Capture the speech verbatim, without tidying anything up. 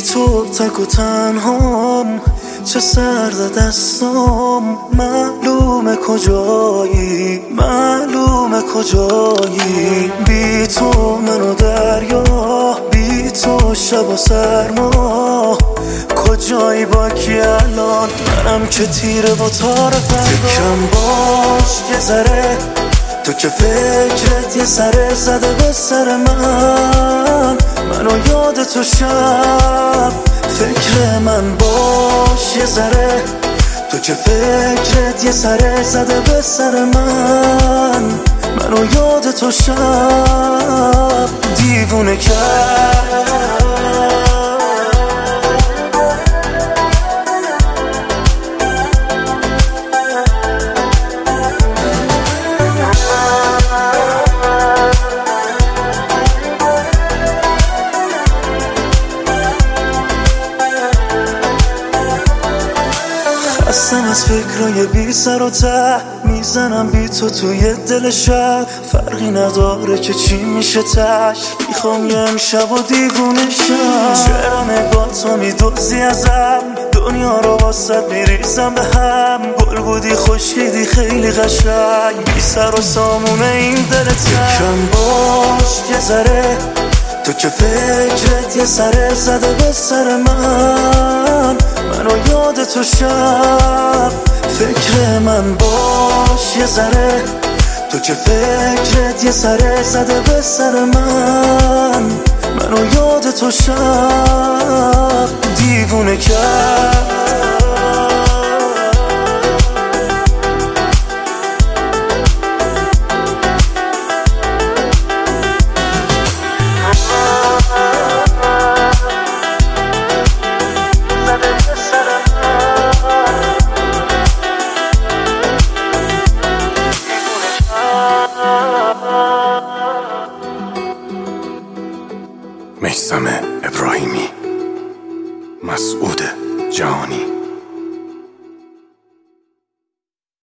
تو تک و تنهام، چه سرد دستام. معلومه کجایی، معلومه کجایی. بی تو منو دریا، بی تو شب و سرما. کجایی با کی الان؟ منم که تیره با تار فردا. فکرم باش یه ذره، تو که فکرت یه سره زده به سر من. منو یاد تو شب، فکر من باش یه ذره. تو که فکرت یه سره زده به سر من. منو یاد تو شب دیوونه کرد. خستم از فکرای بی سر و ته، میزنم بی تو توی دل شب. فرقی نداره که چی میشه تش، میخوام یه امشب و دیوونه شم. چرا نگاه تو میدوزی ازم، دنیا رو واسد میریزم به هم. گل بودی خوشیدی خیلی قشنگ، بی سر و سامونه این دلت. فکرم باش یه ذره، تو که فکرت یه سره زده به سر من. منو یاد تو شب، فکر من باش یه ذره. تو که فکرت یه سره زده به سر من. منو یاد تو شب دیوونه کرد. میثم ابراهیمی، مسعود جهانی.